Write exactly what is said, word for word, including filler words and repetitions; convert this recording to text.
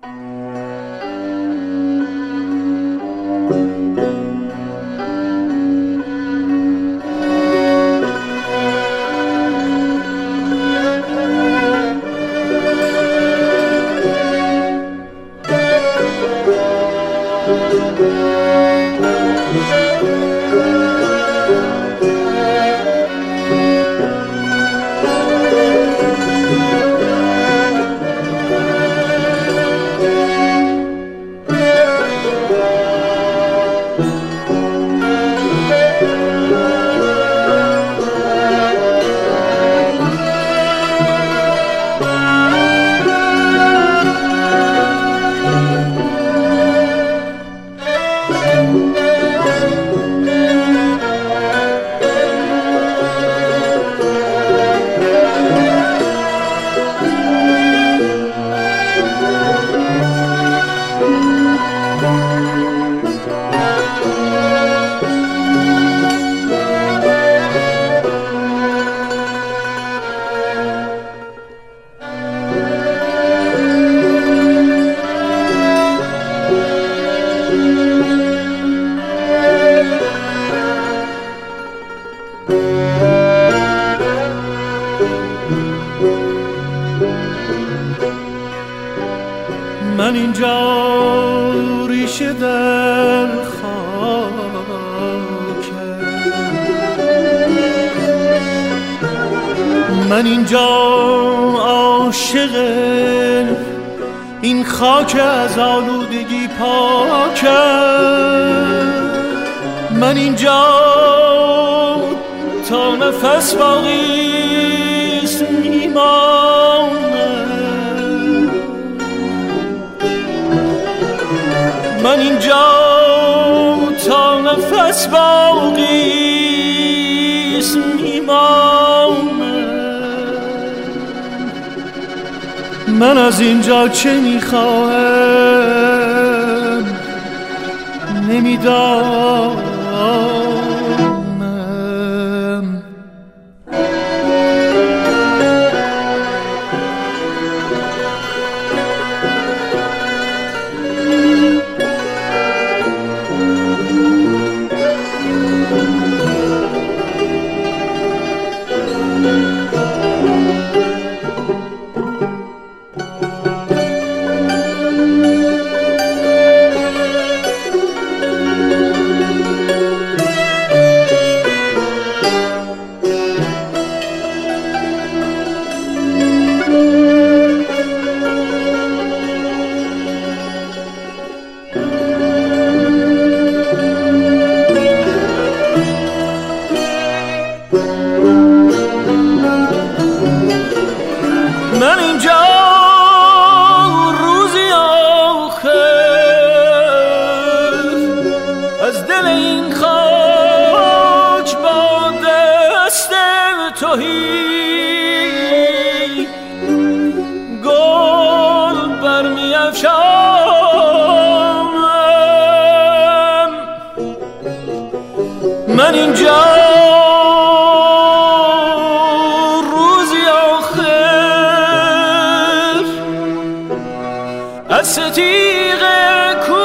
من اینجا ریشه در خاکم، من اینجا عاشق این خاک از آلودگی پاکم، من اینجا تا نفس باقیست میمانم، من اینجا تا نفس باقیست میمانم، من از اینجا چه میخواهم نمیدانم. من اینجا روزی آخر از دل این خاک با دست تهی گل برمی افشانم، من اینجا از ستیغ